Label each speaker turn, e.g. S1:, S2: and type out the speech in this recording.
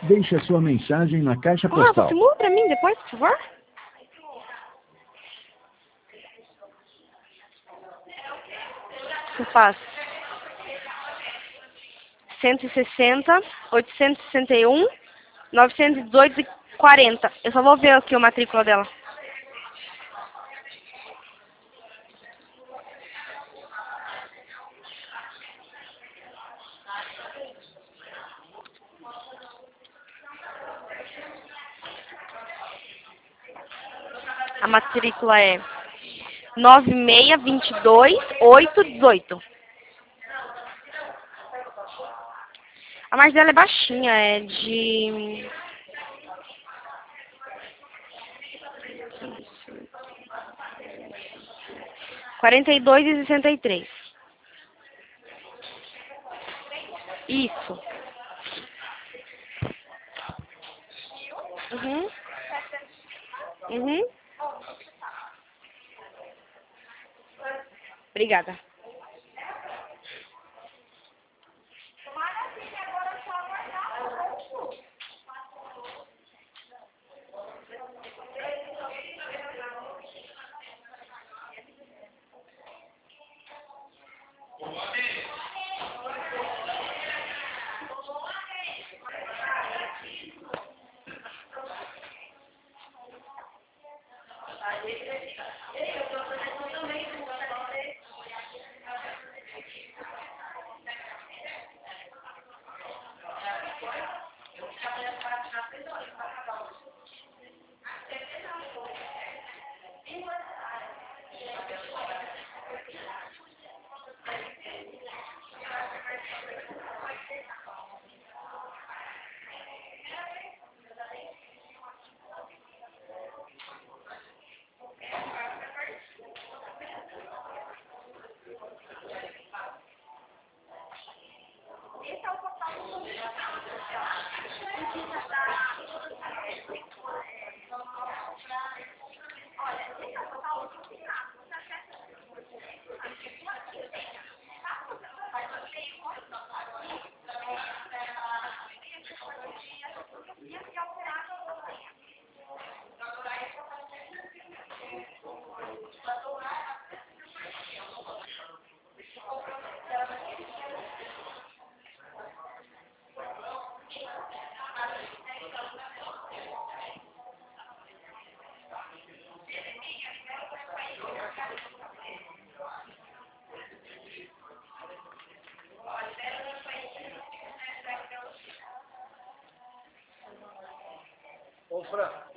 S1: Deixe a sua mensagem na caixa
S2: Você
S1: postal.
S2: muda pra mim depois, por favor? Eu faço 160, 861, 918 e 40. Eu só vou ver aqui a matrícula dela. A matrícula é 9622818. A margem dela é baixinha, é de 42,63. Isso. Uhum. Uhum. Obrigada.
S3: Ô, Fran.